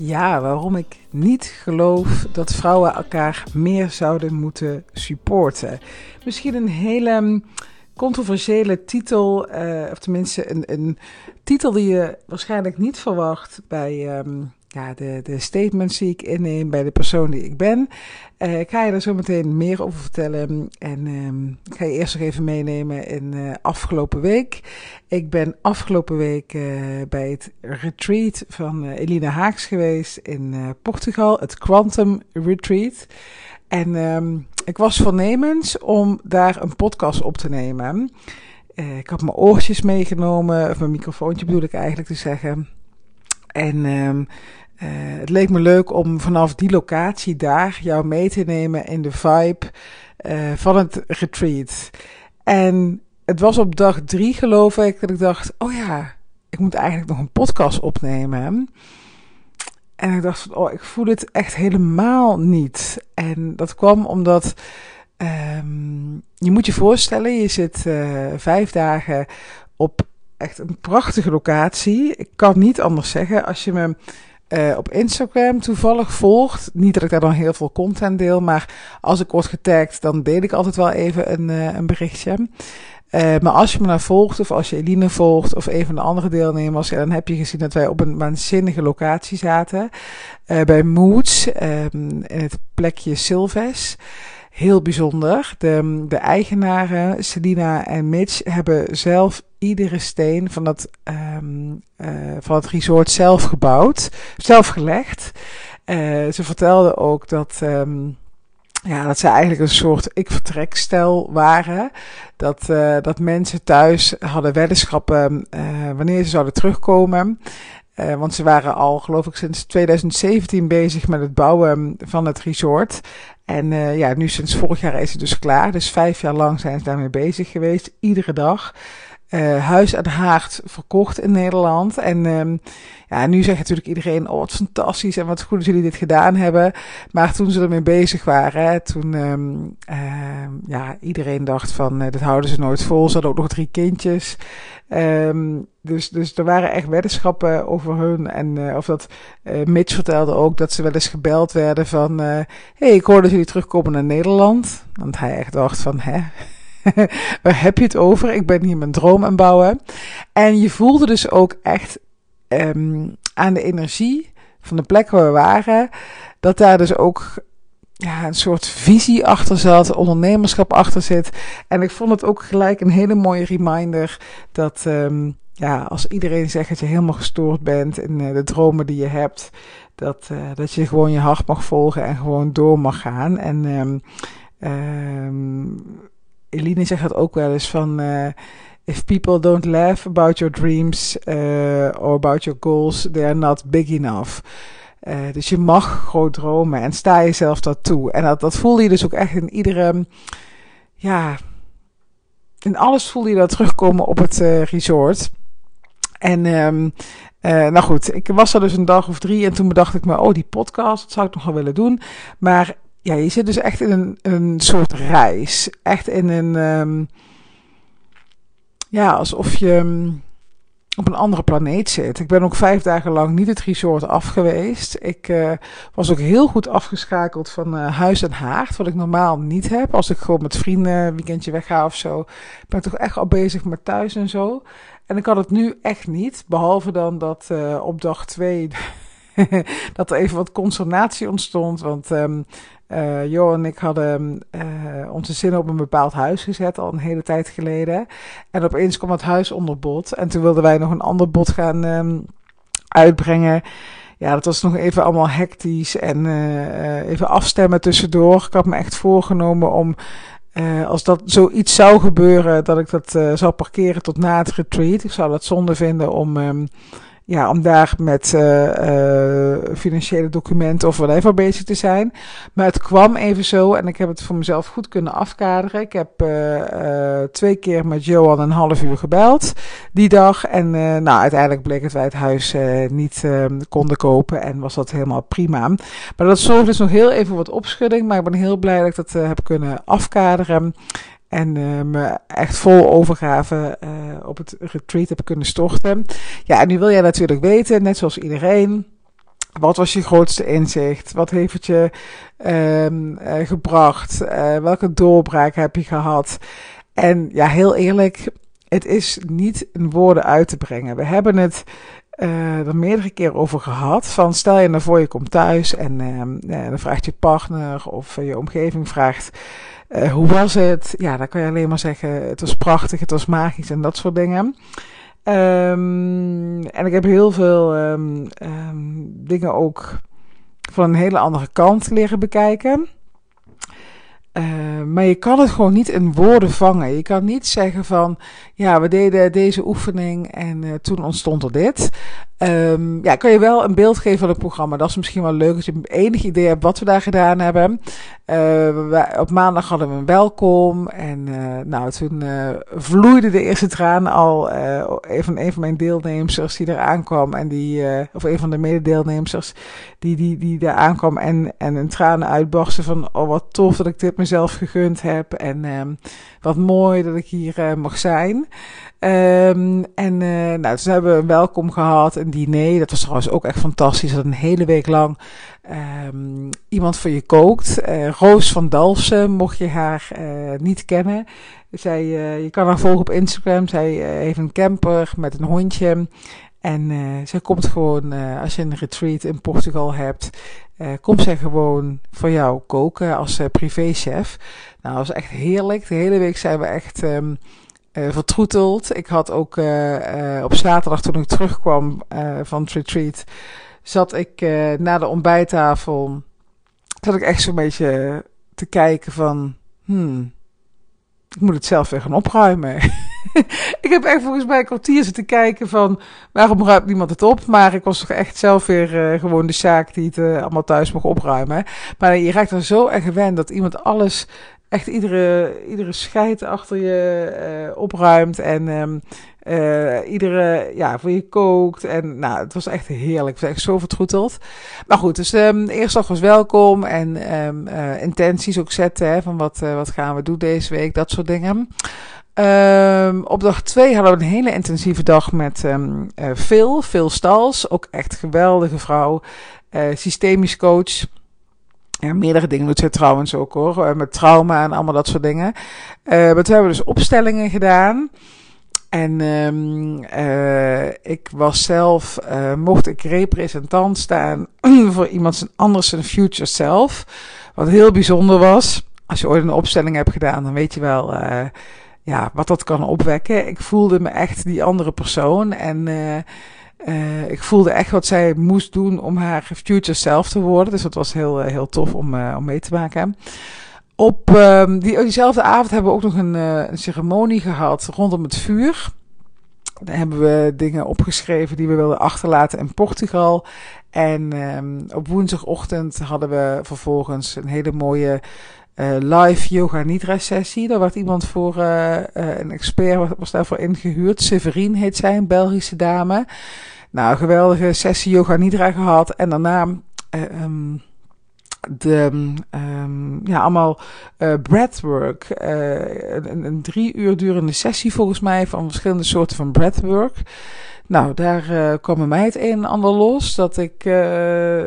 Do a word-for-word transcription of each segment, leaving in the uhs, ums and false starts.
Ja, waarom ik niet geloof dat vrouwen elkaar meer zouden moeten supporten. Misschien een hele controversiële titel, uh, of tenminste een, een titel die je waarschijnlijk niet verwacht bij um, ja, de, de statements die ik inneem, bij de persoon die ik ben. Uh, ik ga je er zo meteen meer over vertellen en um, ik ga je eerst nog even meenemen in uh, afgelopen week. Ik ben afgelopen week uh, bij het retreat van uh, Elina Haaks geweest in uh, Portugal, het Quantum Retreat. En um, ik was voornemens om daar een podcast op te nemen. Uh, ik had mijn oortjes meegenomen, of mijn microfoontje bedoel ik eigenlijk te zeggen. En um, uh, het leek me leuk om vanaf die locatie daar jou mee te nemen in de vibe uh, van het retreat. En het was op dag drie geloof ik dat ik dacht, oh ja, ik moet eigenlijk nog een podcast opnemen. En ik dacht van, oh, ik voel het echt helemaal niet. En dat kwam omdat, um, je moet je voorstellen, je zit uh, vijf dagen op echt een prachtige locatie. Ik kan niet anders zeggen, als je me uh, op Instagram toevallig volgt, niet dat ik daar dan heel veel content deel, maar als ik word getagd, dan deel ik altijd wel even een, uh, een berichtje. Uh, maar als je me nou volgt, of als je Eline volgt, of een van de andere deelnemers, ja, dan heb je gezien dat wij op een waanzinnige locatie zaten. Uh, bij Moods, um, in het plekje Silves. Heel bijzonder. De, de eigenaren, Selina en Mitch, hebben zelf iedere steen van het, um, uh, van het resort zelf gebouwd, zelf gelegd. Uh, ze vertelden ook dat... Um, Ja, dat ze eigenlijk een soort ik-vertrekstel waren. Dat, uh, dat mensen thuis hadden weddenschappen uh, wanneer ze zouden terugkomen. Uh, want ze waren al, geloof ik, sinds twintig zeventien bezig met het bouwen van het resort. En uh, ja, nu sinds vorig jaar is het dus klaar. Dus vijf jaar lang zijn ze daarmee bezig geweest. Iedere dag. Uh, huis en haard verkocht in Nederland. En um, ja, nu zegt natuurlijk iedereen, oh wat fantastisch en wat goed dat jullie dit gedaan hebben. Maar toen ze ermee bezig waren, toen um, uh, ja, iedereen dacht van, uh, dit houden ze nooit vol. Ze hadden ook nog drie kindjes. Um, dus, dus er waren echt weddenschappen over hun. En uh, of dat uh, Mitch vertelde ook dat ze wel eens gebeld werden van, uh, hey, ik hoor dat jullie terugkomen naar Nederland. Want hij echt dacht van, hè... Waar heb je het over? Ik ben hier mijn droom aan bouwen. En je voelde dus ook echt um, aan de energie van de plek waar we waren, dat daar dus ook ja, een soort visie achter zat, ondernemerschap achter zit. En ik vond het ook gelijk een hele mooie reminder dat um, ja, als iedereen zegt dat je helemaal gestoord bent in uh, de dromen die je hebt, dat, uh, dat je gewoon je hart mag volgen en gewoon door mag gaan. En um, um, Eline zegt dat ook wel eens van, uh, if people don't laugh about your dreams uh, or about your goals, they are not big enough. Uh, dus je mag groot dromen en sta jezelf dat toe. En dat, dat voelde je dus ook echt in iedere, ja, in alles voelde je dat terugkomen op het uh, resort. En um, uh, nou goed, ik was er dus een dag of drie en toen bedacht ik me, oh die podcast, dat zou ik nog wel willen doen. Maar ja, je zit dus echt in een, een soort reis. Echt in een, um, ja, alsof je um, op een andere planeet zit. Ik ben ook vijf dagen lang niet het resort af geweest. Ik uh, was ook heel goed afgeschakeld van uh, huis en haard, wat ik normaal niet heb. Als ik gewoon met vrienden een weekendje wegga of zo, ben ik toch echt al bezig met thuis en zo. En ik had het nu echt niet, behalve dan dat uh, op dag twee... dat er even wat consternatie ontstond, want um, uh, Jo en ik hadden uh, onze zinnen op een bepaald huis gezet, al een hele tijd geleden. En opeens kwam het huis onder bod en toen wilden wij nog een ander bod gaan um, uitbrengen. Ja, dat was nog even allemaal hectisch en uh, even afstemmen tussendoor. Ik had me echt voorgenomen om, uh, als dat zoiets zou gebeuren, dat ik dat uh, zou parkeren tot na het retreat. Ik zou dat zonde vinden om... Um, Ja, om daar met uh, uh, financiële documenten of whatever bezig te zijn. Maar het kwam even zo en ik heb het voor mezelf goed kunnen afkaderen. Ik heb uh, uh, twee keer met Johan een half uur gebeld die dag. En uh, nou, uiteindelijk bleek dat wij het huis uh, niet uh, konden kopen en was dat helemaal prima. Maar dat zorgde dus nog heel even wat opschudding. Maar ik ben heel blij dat ik dat uh, heb kunnen afkaderen. En uh, me echt vol overgave uh, op het retreat heb kunnen storten. Ja, en nu wil jij natuurlijk weten, net zoals iedereen, Wat was je grootste inzicht? Wat heeft het je um, uh, gebracht? Uh, welke doorbraak heb je gehad? En ja, heel eerlijk, het is niet in woorden uit te brengen. We hebben het uh, er meerdere keren over gehad. Van stel je nou voor, je komt thuis en uh, dan vraagt je partner of uh, je omgeving vraagt... Uh, hoe was het? Ja, dan kan je alleen maar zeggen, het was prachtig, het was magisch en dat soort dingen. Um, en ik heb heel veel um, um, dingen ook van een hele andere kant leren bekijken. Uh, maar je kan het gewoon niet in woorden vangen. Je kan niet zeggen van, ja, we deden deze oefening en uh, toen ontstond er dit. Um, ja, kan je wel een beeld geven van het programma. Dat is misschien wel leuk als je enig idee hebt wat we daar gedaan hebben. Uh, we, op maandag hadden we een welkom en uh, nou, toen uh, vloeide de eerste traan al uh, van een van mijn deelnemers die er aankwam en die, uh, of een van de mededeelnemers die, die, die daar aankwam en, en een tranen uitbarsten van, oh wat tof dat ik dit mezelf gegund heb en um, wat mooi dat ik hier uh, mag zijn. Um, en uh, nou, toen hebben we een welkom gehad, een diner. Dat was trouwens ook echt fantastisch. Dat een hele week lang um, iemand voor je kookt. Uh, Roos van Dalfsen, mocht je haar uh, niet kennen. Zij, uh, je kan haar volgen op Instagram. Zij uh, heeft een camper met een hondje. En uh, zij komt gewoon, uh, als je een retreat in Portugal hebt, uh, komt zij gewoon voor jou koken als uh, privéchef. Nou, dat was echt heerlijk. De hele week zijn we echt... Um, Uh, vertroeteld. Ik had ook uh, uh, op zaterdag toen ik terugkwam uh, van het retreat, zat ik uh, na de ontbijttafel, zat ik echt zo'n beetje te kijken van, hmm, ik moet het zelf weer gaan opruimen. Ik heb echt volgens mij een kwartier zitten kijken van, waarom ruimt niemand het op? Maar ik was toch echt zelf weer uh, gewoon de Sjaak die het uh, allemaal thuis mocht opruimen. Maar je raakt er zo aan gewend dat iemand alles... Echt iedere, iedere scheid achter je uh, opruimt en um, uh, iedere, ja, voor je kookt. En nou, het was echt heerlijk. Ik was echt zo vertroeteld. Maar goed, dus um, de eerste dag was welkom en um, uh, intenties ook zetten. Hè, van wat, uh, wat gaan we doen deze week, dat soort dingen. Um, op dag twee hadden we een hele intensieve dag met um, uh, Phil, Phil Stals. Ook echt geweldige vrouw, uh, systemisch coach. Ja, meerdere dingen doet zij trouwens ook hoor, met trauma en allemaal dat soort dingen. Uh, maar toen hebben we dus opstellingen gedaan. En um, uh, ik was zelf, uh, mocht ik representant staan voor iemand zijn anders zijn future self. Wat heel bijzonder was. Als je ooit een opstelling hebt gedaan, dan weet je wel uh, ja, wat dat kan opwekken. Ik voelde me echt die andere persoon en... Uh, Uh, ik voelde echt wat zij moest doen om haar future self te worden. Dus dat was heel, heel tof om, uh, om mee te maken. Op uh, die, diezelfde avond hebben we ook nog een, uh, een ceremonie gehad rondom het vuur. Daar hebben we dingen opgeschreven die we wilden achterlaten in Portugal. En um, op woensdagochtend hadden we vervolgens een hele mooie... Uh, live yoga nidra sessie. Daar werd iemand voor, uh, uh, een expert was daarvoor ingehuurd. Severine heet zij, een Belgische dame. Nou, geweldige sessie yoga nidra gehad. En daarna uh, um, de, um, ja, allemaal uh, breathwork. Uh, een, een drie uur durende sessie volgens mij van verschillende soorten van breathwork. Nou, daar uh, kwam bij mij het een en ander los. Dat ik... Uh,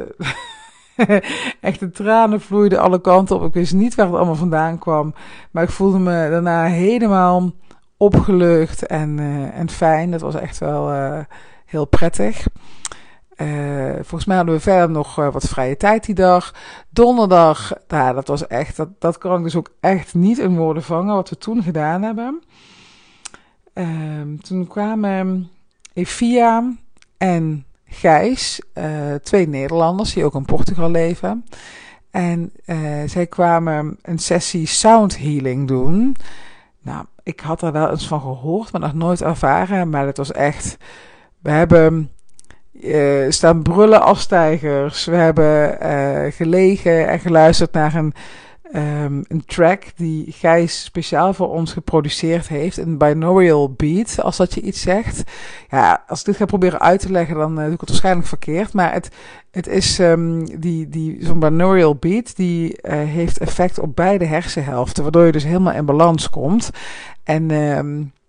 echt de tranen vloeiden alle kanten op. Ik wist niet waar het allemaal vandaan kwam. Maar ik voelde me daarna helemaal opgelucht en, uh, en fijn. Dat was echt wel uh, heel prettig. Uh, volgens mij hadden we verder nog uh, wat vrije tijd die dag. Donderdag, nou, dat was echt, dat, dat kan ik dus ook echt niet in woorden vangen wat we toen gedaan hebben. Uh, toen kwamen Evia en Gijs, uh, twee Nederlanders die ook in Portugal leven. En uh, zij kwamen een sessie sound healing doen. Nou, ik had er wel eens van gehoord, maar nog nooit ervaren. Maar het was echt... We hebben uh, staan brullen als tijgers. We hebben uh, gelegen en geluisterd naar een, um, een track die Gijs speciaal voor ons geproduceerd heeft. Een binaural beat, als dat je iets zegt. Ja, als ik dit ga proberen uit te leggen, dan uh, doe ik het waarschijnlijk verkeerd. Maar het, het is um, die, die, zo'n binaural beat, die uh, heeft effect op beide hersenhelften. Waardoor je dus helemaal in balans komt. En... Um,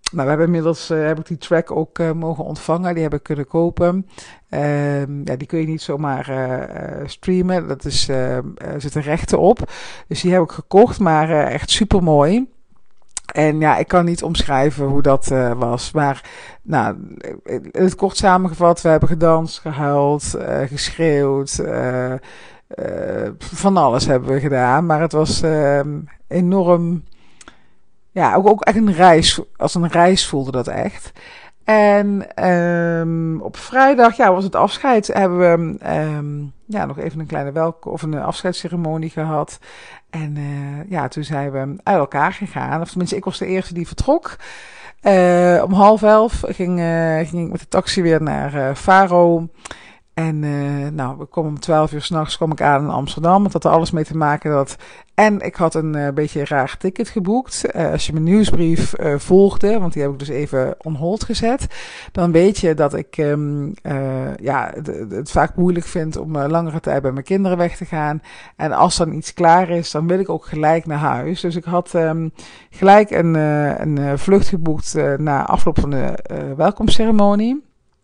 Nou, we hebben inmiddels uh, heb ik die track ook uh, mogen ontvangen. Die heb ik kunnen kopen. Uh, ja, die kun je niet zomaar uh, uh, streamen. Dat is, uh, er zitten rechten op. Dus die heb ik gekocht, maar uh, echt super mooi. En ja, ik kan niet omschrijven hoe dat uh, was. Maar nou, in het kort samengevat, we hebben gedanst, gehuild, uh, geschreeuwd. Uh, uh, van alles hebben we gedaan. Maar het was uh, enorm... Ja, ook, ook echt een reis. Als een reis voelde dat echt. En um, op vrijdag, ja, was het afscheid. Hebben we um, ja, nog even een kleine welkom of een afscheidsceremonie gehad. En uh, ja, toen zijn we uit elkaar gegaan. Of tenminste, ik was de eerste die vertrok. Uh, om half elf ging, uh, ging ik met de taxi weer naar uh, Faro. En uh, nou, we komen om twaalf uur 's nachts kwam ik aan in Amsterdam. Dat had er alles mee te maken dat... En ik had een uh, beetje een raar ticket geboekt. Uh, als je mijn nieuwsbrief uh, volgde, want die heb ik dus even on hold gezet. Dan weet je dat ik um, uh, ja, het, het vaak moeilijk vind om uh, langere tijd bij mijn kinderen weg te gaan. En als dan iets klaar is, dan wil ik ook gelijk naar huis. Dus ik had um, gelijk een, uh, een uh, vlucht geboekt uh, na afloop van de uh, welkomstceremonie.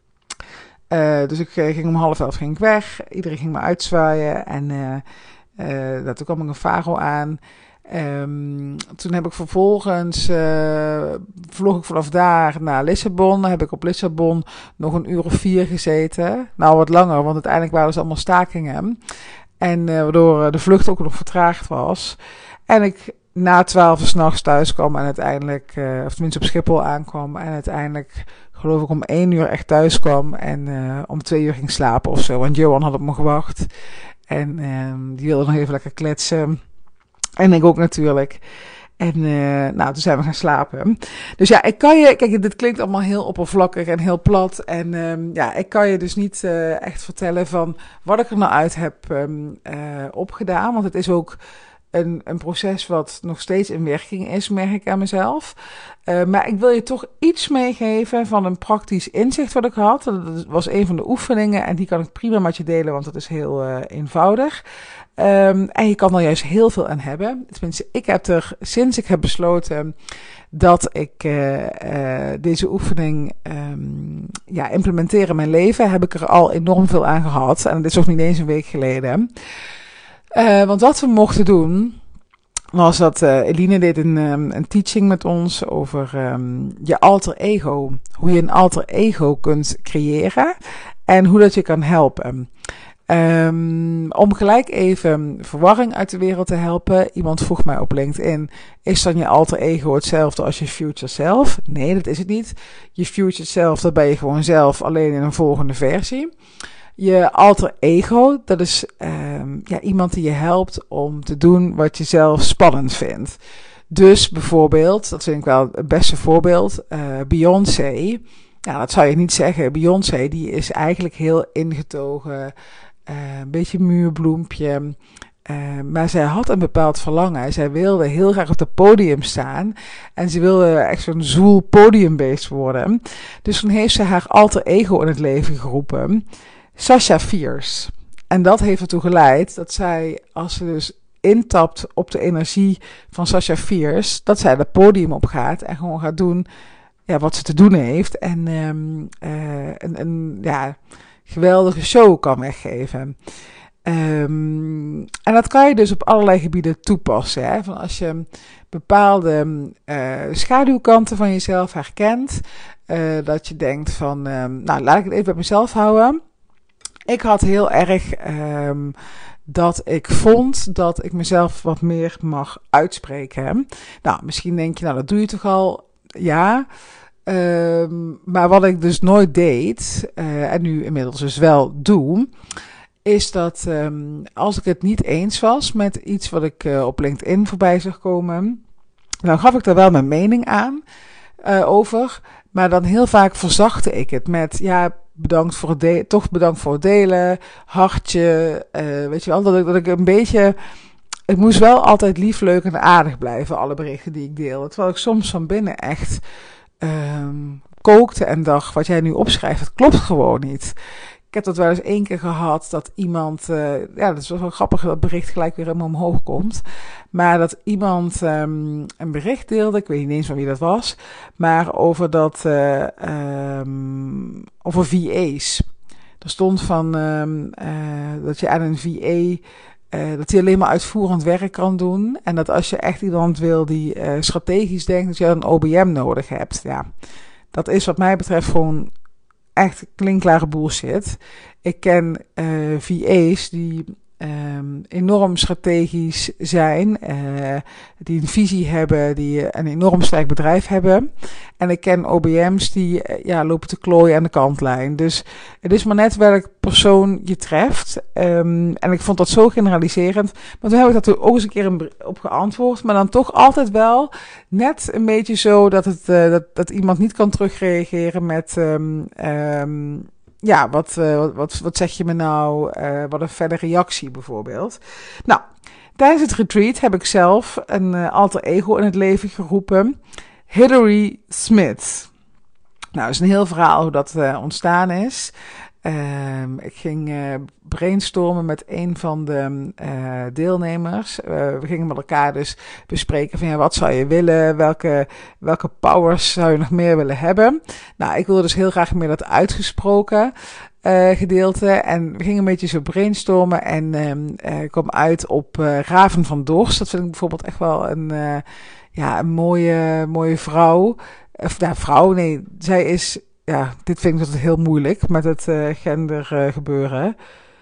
Uh, dus ik uh, ging om half elf ging ik weg. Iedereen ging me uitzwaaien. En uh, uh, toen kwam ik een Faro aan. Um, toen heb ik vervolgens... Uh, vloog ik vanaf daar naar Lissabon. Dan heb ik op Lissabon nog een uur of vier gezeten. Nou, wat langer, want uiteindelijk waren het allemaal stakingen. En uh, waardoor de vlucht ook nog vertraagd was. En ik na twaalf uur 's nachts thuis kwam en uiteindelijk... Uh, of tenminste op Schiphol aankwam. En uiteindelijk... geloof ik om één uur echt thuis kwam en uh, om twee uur ging slapen of zo. Want Johan had op me gewacht en um, die wilde nog even lekker kletsen. En ik ook natuurlijk. En uh, nou, toen zijn we gaan slapen. Dus ja, ik kan je... Kijk, dit klinkt allemaal heel oppervlakkig en heel plat. En um, ja, ik kan je dus niet uh, echt vertellen van wat ik er nou uit heb um, uh, opgedaan. Want het is ook... Een, een proces wat nog steeds in werking is, merk ik aan mezelf. Uh, maar ik wil je toch iets meegeven van een praktisch inzicht wat ik had. Dat was een van de oefeningen en die kan ik prima met je delen, want dat is heel uh, eenvoudig. Um, en je kan er juist heel veel aan hebben. Tenminste, ik heb er, sinds ik heb besloten dat ik uh, uh, deze oefening um, ja, implementeer in mijn leven, heb ik er al enorm veel aan gehad. En dat is nog niet eens een week geleden. Uh, want wat we mochten doen, was dat uh, Eline deed een, um, een teaching met ons over um, je alter ego. Hoe je een alter ego kunt creëren en hoe dat je kan helpen. Um, om gelijk even verwarring uit de wereld te helpen. Iemand vroeg mij op LinkedIn, is dan je alter ego hetzelfde als je future self? Nee, dat is het niet. Je future self, dat ben je gewoon zelf, alleen in een volgende versie. Je alter ego, dat is um, ja, iemand die je helpt om te doen wat je zelf spannend vindt. Dus bijvoorbeeld, dat vind ik wel het beste voorbeeld, uh, Beyoncé. Nou, dat zou je niet zeggen. Beyoncé, die is eigenlijk heel ingetogen, uh, een beetje muurbloempje. Uh, maar zij had een bepaald verlangen. Zij wilde heel graag op het podium staan. En ze wilde echt zo'n zoel podiumbeest worden. Dus toen heeft ze haar alter ego in het leven geroepen. Sasha Fierce. En dat heeft ertoe geleid dat zij, als ze dus intapt op de energie van Sasha Fierce, dat zij het podium op gaat en gewoon gaat doen ja, wat ze te doen heeft. En um, uh, een, een ja, geweldige show kan weggeven. Um, en dat kan je dus op allerlei gebieden toepassen. Hè? Van als je bepaalde uh, schaduwkanten van jezelf herkent, uh, dat je denkt van, um, nou laat ik het even bij mezelf houden. Ik had heel erg um, dat ik vond dat ik mezelf wat meer mag uitspreken. Nou, misschien denk je, nou dat doe je toch al? Ja. Um, maar wat ik dus nooit deed, uh, en nu inmiddels dus wel doe, is dat um, als ik het niet eens was met iets wat ik uh, op LinkedIn voorbij zag komen, dan gaf ik daar wel mijn mening aan uh, over. Maar dan heel vaak verzachtte ik het met, ja, bedankt voor het delen, toch bedankt voor het delen, hartje, uh, weet je wel, dat ik, dat ik een beetje, ik moest wel altijd lief, leuk en aardig blijven, alle berichten die ik deel. Terwijl ik soms van binnen echt um, kookte en dacht, wat jij nu opschrijft, dat klopt gewoon niet. Ik heb dat wel eens één keer gehad dat iemand, uh, ja, dat is wel grappig dat bericht gelijk weer helemaal omhoog komt. Maar dat iemand um, een bericht deelde, ik weet niet eens van wie dat was, maar over dat, uh, um, over V A's. Er stond van um, uh, dat je aan een V A, uh, dat hij alleen maar uitvoerend werk kan doen. En dat als je echt iemand wil die uh, strategisch denkt, dat je een O B M nodig hebt. Ja, dat is wat mij betreft gewoon echt klinkklare bullshit. Ik ken uh, V A's die um, enorm strategisch zijn, uh, die een visie hebben, die een enorm sterk bedrijf hebben. En ik ken O B M's die uh, ja, lopen te klooien aan de kantlijn. Dus het is maar net welk persoon je treft. Um, en ik vond dat zo generaliserend. Maar toen heb ik daar ook eens een keer op geantwoord. Maar dan toch altijd wel net een beetje zo dat, het, uh, dat, dat iemand niet kan terugreageren met Um, um, ja, wat, uh, wat, wat zeg je me nou? Uh, wat een verder reactie bijvoorbeeld. Nou, tijdens het retreat heb ik zelf een uh, alter ego in het leven geroepen. Hillary Smith. Nou, dat is een heel verhaal hoe dat uh, ontstaan is. Uh, ik ging uh, brainstormen met een van de uh, deelnemers. Uh, we gingen met elkaar dus bespreken van ja, wat zou je willen? Welke, welke powers zou je nog meer willen hebben? Nou, ik wilde dus heel graag meer dat uitgesproken uh, gedeelte. En we gingen een beetje zo brainstormen en uh, uh, kwam uit op uh, Raven van Dorst. Dat vind ik bijvoorbeeld echt wel een, uh, ja, een mooie, mooie vrouw. Of nou, vrouw, nee, zij is... Ja, dit vind ik altijd heel moeilijk met het uh, gender uh, gebeuren.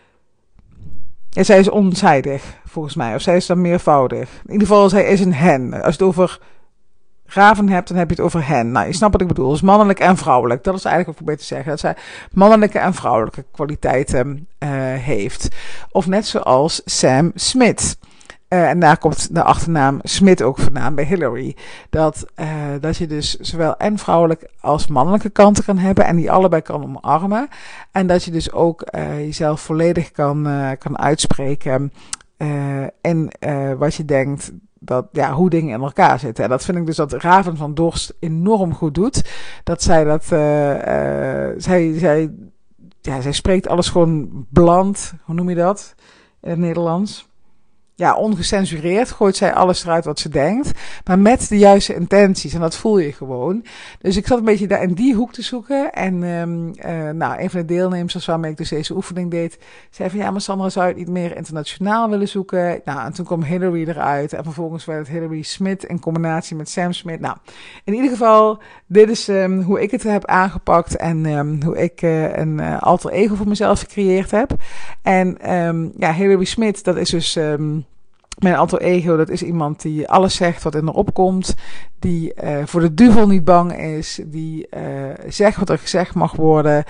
Ja, zij is onzijdig, volgens mij. Of zij is dan meervoudig. In ieder geval, zij is een hen. Als je het over raven hebt, dan heb je het over hen. Nou, je snapt wat ik bedoel. Dus mannelijk en vrouwelijk. Dat is eigenlijk wat ik probeer te zeggen. Dat zij mannelijke en vrouwelijke kwaliteiten uh, heeft. Of net zoals Sam Smith. Uh, en daar komt de achternaam Smith ook vandaan bij Hillary. Dat, uh, dat je dus zowel en vrouwelijke als mannelijke kanten kan hebben en die allebei kan omarmen. En dat je dus ook uh, jezelf volledig kan, uh, kan uitspreken uh, in uh, wat je denkt, dat, ja, hoe dingen in elkaar zitten. En dat vind ik dus dat Raven van Dorst enorm goed doet. Dat zij dat, uh, uh, zij, zij, ja, zij spreekt alles gewoon bland, hoe noem je dat in het Nederlands? Ja, ongecensureerd gooit zij alles eruit wat ze denkt, maar met de juiste intenties. En dat voel je gewoon. Dus ik zat een beetje daar in die hoek te zoeken. En um, uh, nou, een van de deelnemers waarmee ik dus deze oefening deed, zei van ja, maar Sandra, zou je het niet meer internationaal willen zoeken? Nou, en toen kwam Hillary eruit. En vervolgens werd het Hillary Smith in combinatie met Sam Smith. Nou, in ieder geval, dit is um, hoe ik het heb aangepakt en um, hoe ik uh, een uh, alter ego voor mezelf gecreëerd heb. En um, ja, Hillary Smith, dat is dus... Um, Mijn alter ego, dat is iemand die alles zegt wat in haar opkomt. Die uh, voor de duivel niet bang is. Die uh, zegt wat er gezegd mag worden.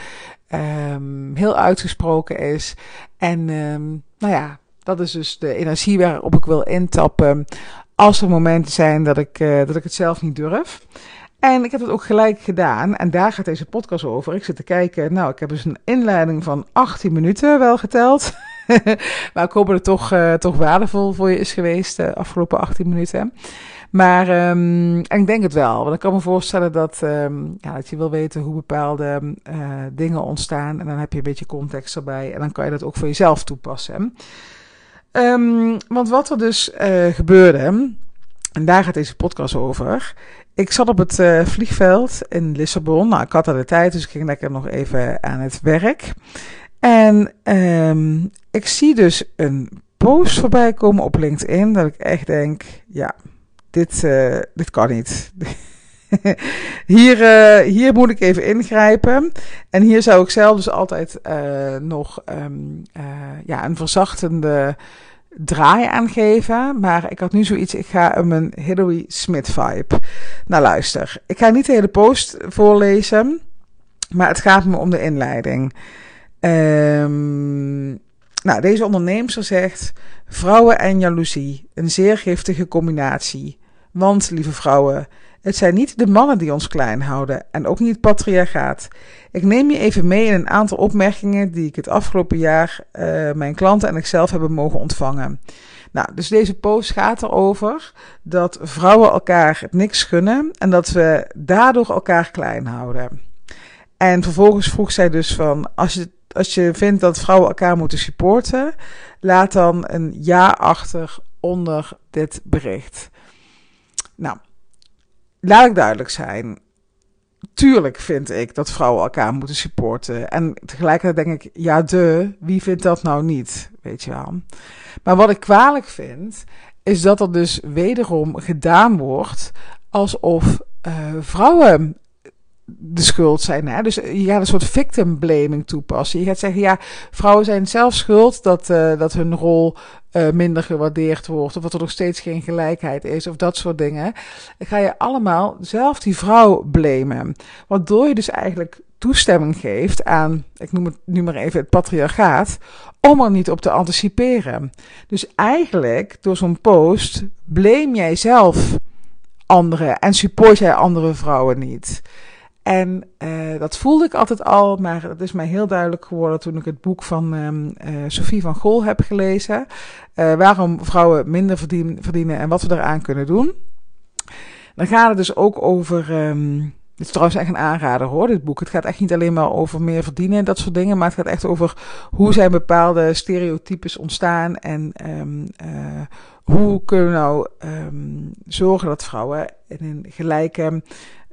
Um, heel uitgesproken is. En um, nou ja, dat is dus de energie waarop ik wil intappen. Als er momenten zijn dat ik, uh, dat ik het zelf niet durf. En ik heb het ook gelijk gedaan. En daar gaat deze podcast over. Ik zit te kijken. Nou, ik heb dus een inleiding van achttien minuten wel geteld. Maar ik hoop dat het toch, uh, toch waardevol voor je is geweest de afgelopen achttien minuten. Maar um, en ik denk het wel. Want ik kan me voorstellen dat, um, ja, dat je wil weten hoe bepaalde uh, dingen ontstaan. En dan heb je een beetje context erbij. En dan kan je dat ook voor jezelf toepassen. Um, want wat er dus uh, gebeurde... En daar gaat deze podcast over. Ik zat op het uh, vliegveld in Lissabon. Nou, ik had er de tijd, dus ik ging lekker nog even aan het werk. En um, ik zie dus een post voorbij komen op LinkedIn. Dat ik echt denk, ja, dit, uh, dit kan niet. hier, uh, hier moet ik even ingrijpen. En hier zou ik zelf dus altijd uh, nog um, uh, ja, een verzachtende... draai aangeven, maar ik had nu zoiets, ik ga hem een Hillary Smith vibe. Nou luister, ik ga niet de hele post voorlezen, maar het gaat me om de inleiding. Um, nou, deze onderneemster zegt, vrouwen en jaloezie, een zeer giftige combinatie. Want, lieve vrouwen, het zijn niet de mannen die ons klein houden en ook niet het patriarchaat. Ik neem je even mee in een aantal opmerkingen die ik het afgelopen jaar uh, mijn klanten en ikzelf hebben mogen ontvangen. Nou, dus deze post gaat erover dat vrouwen elkaar het niks gunnen en dat we daardoor elkaar klein houden. En vervolgens vroeg zij dus van, als je als je vindt dat vrouwen elkaar moeten supporten, laat dan een ja achter onder dit bericht. Nou, laat ik duidelijk zijn. Tuurlijk vind ik dat vrouwen elkaar moeten supporten. En tegelijkertijd denk ik, ja de, wie vindt dat nou niet? Weet je wel. Maar wat ik kwalijk vind, is dat er dus wederom gedaan wordt alsof uh, vrouwen de schuld zijn. Hè? Dus je gaat een soort victim blaming toepassen. Je gaat zeggen, ja, vrouwen zijn zelf schuld dat, uh, dat hun rol uh, minder gewaardeerd wordt, of dat er nog steeds geen gelijkheid is, of dat soort dingen. Dan ga je allemaal zelf die vrouw blamen. Waardoor je dus eigenlijk toestemming geeft aan, ik noem het nu maar even het patriarchaat, om er niet op te anticiperen. Dus eigenlijk, door zo'n post, blame jij zelf anderen en support jij andere vrouwen niet. En uh, dat voelde ik altijd al, maar dat is mij heel duidelijk geworden toen ik het boek van um, uh, Sophie van Gol heb gelezen. Uh, waarom vrouwen minder verdien, verdienen en wat we daaraan kunnen doen. Dan gaat het dus ook over, um, dit is trouwens echt een aanrader hoor, dit boek. Het gaat echt niet alleen maar over meer verdienen en dat soort dingen, maar het gaat echt over hoe zijn bepaalde stereotypes ontstaan en um, uh, hoe kunnen we nou um, zorgen dat vrouwen in een gelijke...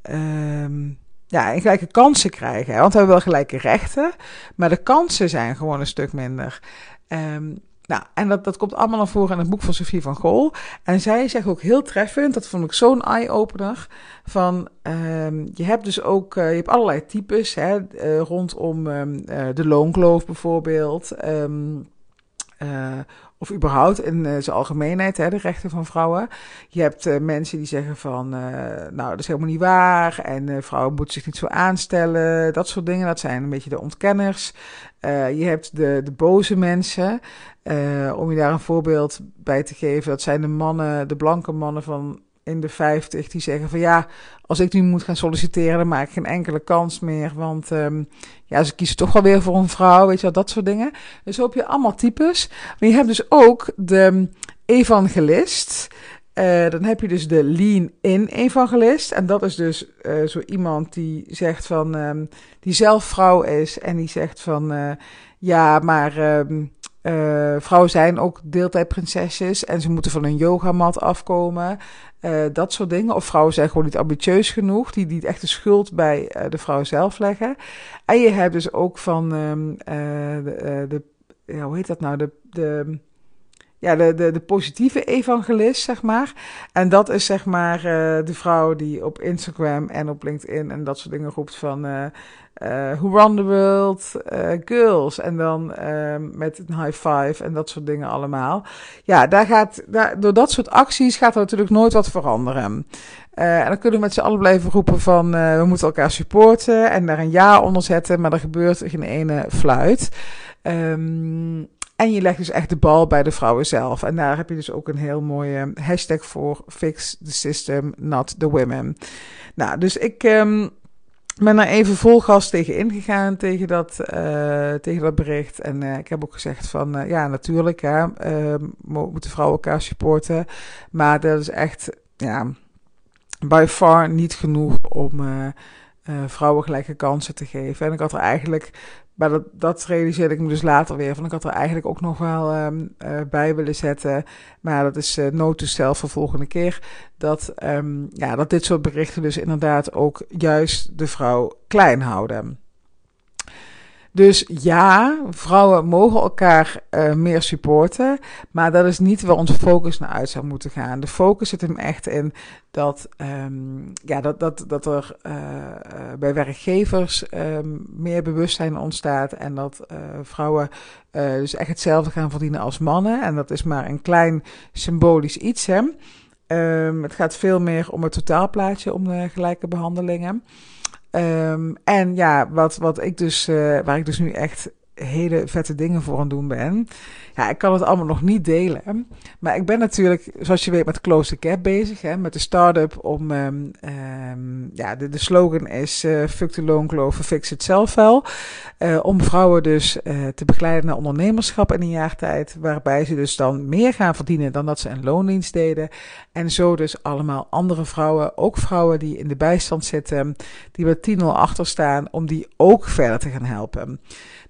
Um, Ja, en gelijke kansen krijgen. Hè? Want we hebben wel gelijke rechten, maar de kansen zijn gewoon een stuk minder. Um, nou, en dat, dat komt allemaal naar voren in het boek van Sophie van Gol. En zij zegt ook heel treffend, dat vond ik zo'n eye-opener, van um, je hebt dus ook, uh, je hebt allerlei types, hè, uh, rondom um, uh, de loonkloof bijvoorbeeld, um, uh, of überhaupt in uh, zijn algemeenheid, hè, de rechten van vrouwen. Je hebt uh, mensen die zeggen van, uh, nou, dat is helemaal niet waar. En uh, vrouwen moeten zich niet zo aanstellen. Dat soort dingen, dat zijn een beetje de ontkenners. Uh, je hebt de, de boze mensen. Uh, om je daar een voorbeeld bij te geven, dat zijn de mannen, de blanke mannen van in de vijftig, die zeggen van ja, als ik nu moet gaan solliciteren, dan maak ik geen enkele kans meer, want um, ja, ze kiezen toch wel weer voor een vrouw, weet je wel, dat soort dingen. Dus zo heb je allemaal types. Maar je hebt dus ook de evangelist. Uh, dan heb je dus de lean-in evangelist. En dat is dus uh, zo iemand die zegt van, um, die zelf vrouw is en die zegt van, uh, ja, maar um, uh, vrouwen zijn ook deeltijdprinsesjes en ze moeten van een yogamat afkomen. Uh, dat soort dingen. Of vrouwen zijn gewoon niet ambitieus genoeg. Die, die echt de schuld bij uh, de vrouw zelf leggen. En je hebt dus ook van um, uh, de, uh, de ja, hoe heet dat nou? De, de, ja, de, de, de positieve evangelist, zeg maar. En dat is zeg maar uh, de vrouw die op Instagram en op LinkedIn en dat soort dingen roept van uh, uh, who run the world, uh, girls. En dan uh, met een high five en dat soort dingen allemaal. Ja, daar gaat, daar, door dat soort acties gaat er natuurlijk nooit wat veranderen. Uh, en dan kunnen we met z'n allen blijven roepen van uh, we moeten elkaar supporten en daar een ja onder zetten, maar er gebeurt geen ene fluit. Um, En je legt dus echt de bal bij de vrouwen zelf. En daar heb je dus ook een heel mooie hashtag voor. Fix the system, not the women. Nou, dus ik um, ben er even vol gas tegen ingegaan tegen dat, uh, tegen dat bericht. En uh, ik heb ook gezegd van, uh, ja natuurlijk, hè, uh, moeten vrouwen elkaar supporten. Maar dat is echt, ja, by far niet genoeg om uh, uh, vrouwen gelijke kansen te geven. En ik had er eigenlijk... Maar dat, dat realiseerde ik me dus later weer. Van ik had er eigenlijk ook nog wel um, uh, bij willen zetten. Maar dat is uh, note to self voor volgende keer. Dat, um, ja, dat dit soort berichten dus inderdaad ook juist de vrouw klein houden. Dus ja, vrouwen mogen elkaar uh, meer supporten, maar dat is niet waar onze focus naar uit zou moeten gaan. De focus zit hem echt in dat, um, ja, dat, dat, dat er uh, uh, bij werkgevers um, meer bewustzijn ontstaat en dat uh, vrouwen uh, dus echt hetzelfde gaan verdienen als mannen. En dat is maar een klein symbolisch iets, hè. Um, het gaat veel meer om het totaalplaatje, om de gelijke behandelingen. Um, en ja, wat, wat ik dus, uh, waar ik dus nu echt hele vette dingen voor aan het doen ben. Ja, ik kan het allemaal nog niet delen. Maar ik ben natuurlijk, zoals je weet, met Close the Gap bezig. Hè, met de start-up om, um, um, ja, de, de slogan is uh, fuck de loonkloof, fix het zelf wel. Uh, om vrouwen dus uh, te begeleiden naar ondernemerschap in een jaar tijd. Waarbij ze dus dan meer gaan verdienen dan dat ze een loondienst deden. En zo dus allemaal andere vrouwen, ook vrouwen die in de bijstand zitten, die bij tien nul achter staan, om die ook verder te gaan helpen.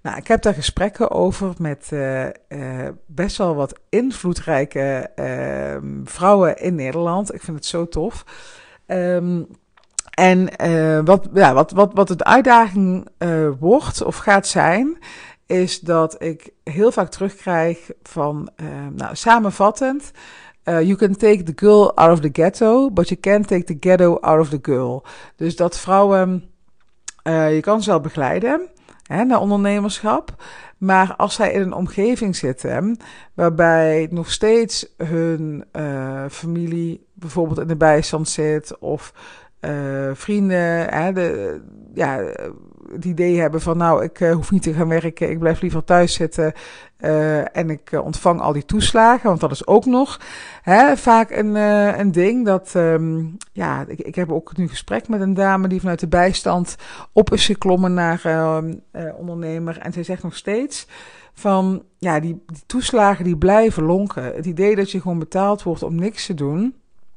Nou, ik heb daar gesprekken over met uh, uh, best wel wat invloedrijke uh, vrouwen in Nederland. Ik vind het zo tof. Um, en uh, wat, ja, wat, wat, wat de uitdaging uh, wordt of gaat zijn, is dat ik heel vaak terugkrijg van, uh, nou, samenvattend, uh, you can take the girl out of the ghetto, but you can't take the ghetto out of the girl. Dus dat vrouwen, uh, je kan ze wel begeleiden, hè, naar ondernemerschap, maar als zij in een omgeving zitten waarbij nog steeds hun uh, familie bijvoorbeeld in de bijstand zit of uh, vrienden, hè, de, ja, het idee hebben van nou, ik uh, hoef niet te gaan werken, ik blijf liever thuis zitten uh, en ik uh, ontvang al die toeslagen, want dat is ook nog hè, vaak een, uh, een ding. Dat, um, ja, ik, ik heb ook nu gesprek met een dame die vanuit de bijstand op is geklommen naar uh, uh, ondernemer en zij zegt nog steeds van ja, die, die toeslagen die blijven lonken. Het idee dat je gewoon betaald wordt om niks te doen.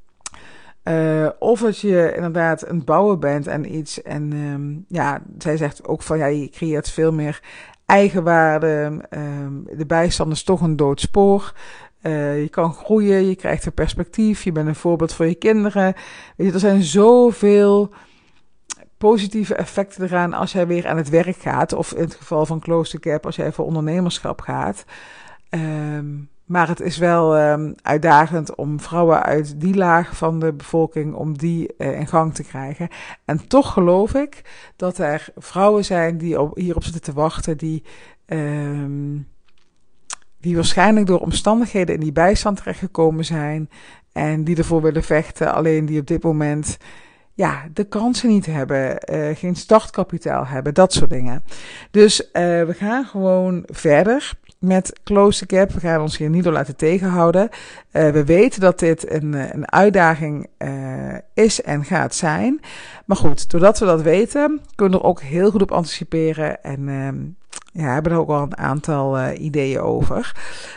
Uh, of dat je inderdaad aan het bouwen bent en iets. En um, ja, zij zegt ook van ja, je creëert veel meer eigenwaarde. Um, de bijstand is toch een dood spoor. Uh, je kan groeien, je krijgt een perspectief, je bent een voorbeeld voor je kinderen. Weet je, er zijn zoveel positieve effecten eraan als jij weer aan het werk gaat. Of in het geval van Close the Gap, als jij voor ondernemerschap gaat. Um, Maar het is wel um, uitdagend om vrouwen uit die laag van de bevolking, om die uh, in gang te krijgen. En toch geloof ik dat er vrouwen zijn die op, hierop zitten te wachten, die, um, die waarschijnlijk door omstandigheden in die bijstand terechtgekomen zijn en die ervoor willen vechten, alleen die op dit moment ja, de kansen niet hebben, uh, geen startkapitaal hebben, dat soort dingen. Dus uh, we gaan gewoon verder met Close the Gap. We gaan ons hier niet door laten tegenhouden. Uh, we weten dat dit een, een uitdaging uh, is en gaat zijn. Maar goed, doordat we dat weten, kunnen we er ook heel goed op anticiperen. En uh, ja, hebben er ook al een aantal uh, ideeën over.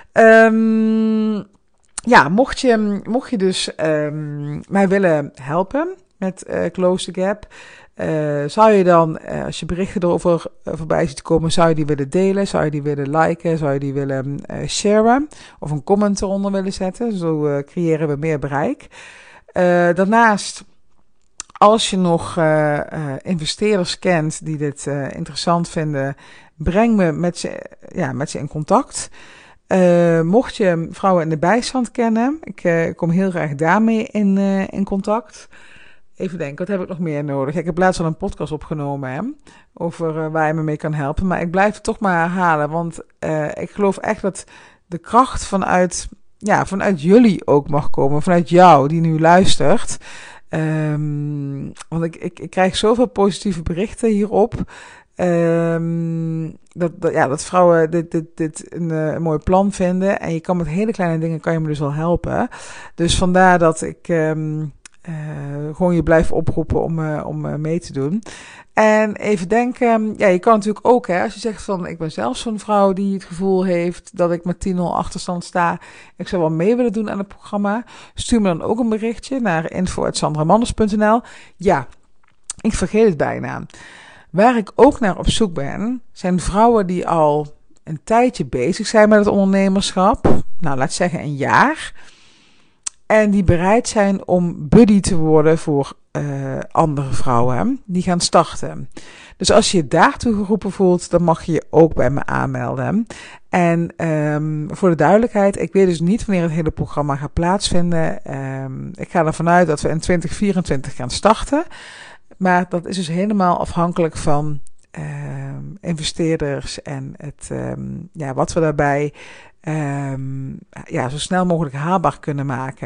Um, ja, mocht je, mocht je dus um, mij willen helpen met uh, Close the Gap, Uh, zou je dan, uh, als je berichten erover uh, voorbij ziet komen, zou je die willen delen? Zou je die willen liken? Zou je die willen uh, sharen? Of een comment eronder willen zetten? Zo uh, creëren we meer bereik. Uh, daarnaast, als je nog uh, uh, investeerders kent die dit uh, interessant vinden, breng me met ze, ja, met ze in contact. Uh, mocht je vrouwen in de bijstand kennen, ik uh, kom heel graag daarmee in, uh, in contact. Even denken, wat heb ik nog meer nodig? Ik heb laatst al een podcast opgenomen hè, over uh, waar je me mee kan helpen. Maar ik blijf het toch maar herhalen, want uh, ik geloof echt dat de kracht vanuit, ja, vanuit jullie ook mag komen. Vanuit jou, die nu luistert. Um, want ik, ik, ik krijg zoveel positieve berichten hierop. Um, dat, dat, ja, dat vrouwen dit, dit, dit een, een mooi plan vinden. En je kan met hele kleine dingen kan je me dus wel helpen. Dus vandaar dat ik Um, Uh, gewoon je blijf oproepen om, uh, om uh, mee te doen. En even denken, ja, je kan natuurlijk ook, hè, als je zegt van, ik ben zelf zo'n vrouw die het gevoel heeft dat ik met tien nul achterstand sta, ik zou wel mee willen doen aan het programma, stuur me dan ook een berichtje naar info at sandramanders punt n l. Ja, ik vergeet het bijna. Waar ik ook naar op zoek ben, zijn vrouwen die al een tijdje bezig zijn met het ondernemerschap, nou, laat zeggen een jaar, en die bereid zijn om buddy te worden voor uh, andere vrouwen die gaan starten. Dus als je je daartoe geroepen voelt, dan mag je je ook bij me aanmelden. En um, voor de duidelijkheid, ik weet dus niet wanneer het hele programma gaat plaatsvinden. Um, ik ga ervan uit dat we in twintig vierentwintig gaan starten. Maar dat is dus helemaal afhankelijk van um, investeerders en het, um, ja, wat we daarbij Um, ja, zo snel mogelijk haalbaar kunnen maken.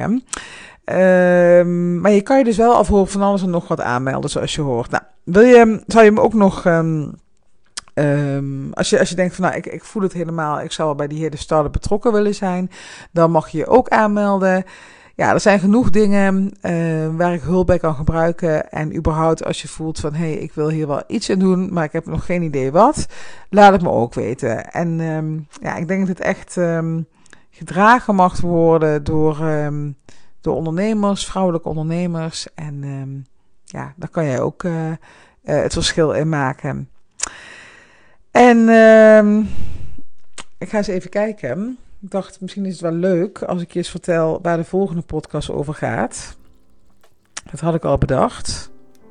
Um, maar je kan je dus wel afhoren van alles en nog wat aanmelden, zoals je hoort. Nou, wil je, zou je me ook nog, um, um, als, je, als je denkt van, nou, ik, ik voel het helemaal, ik zou wel bij die hele start-up betrokken willen zijn, dan mag je je ook aanmelden. Ja, er zijn genoeg dingen uh, waar ik hulp bij kan gebruiken. En überhaupt als je voelt van, hé, hey, ik wil hier wel iets in doen, maar ik heb nog geen idee wat, laat het me ook weten. En um, ja, ik denk dat het echt um, gedragen mag worden door, um, door ondernemers, vrouwelijke ondernemers. En um, ja, daar kan jij ook uh, uh, het verschil in maken. En uh, ik ga eens even kijken. Ik dacht, misschien is het wel leuk als ik je eens vertel waar de volgende podcast over gaat. Dat had ik al bedacht.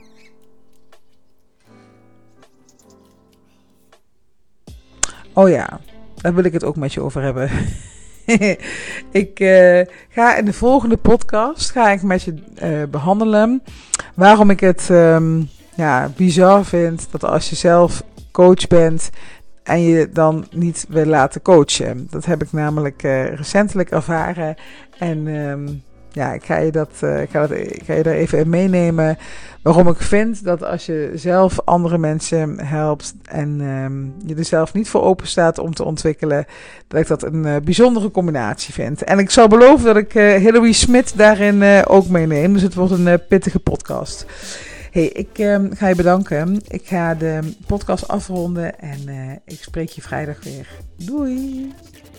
Oh ja, daar wil ik het ook met je over hebben. ik uh, ga in de volgende podcast ga ik met je uh, behandelen waarom ik het um, ja, bizar vind dat als je zelf coach bent en je dan niet wil laten coachen. Dat heb ik namelijk uh, recentelijk ervaren en um, ja, ik ga je dat, uh, ik ga dat, ik ga je daar even in meenemen. Waarom ik vind dat als je zelf andere mensen helpt en um, je er zelf niet voor open staat om te ontwikkelen, dat ik dat een uh, bijzondere combinatie vind. En ik zal beloven dat ik uh, Hilary Smit daarin uh, ook meeneem. Dus het wordt een uh, pittige podcast. Hey, ik um, ga je bedanken. Ik ga de podcast afronden en uh, ik spreek je vrijdag weer. Doei!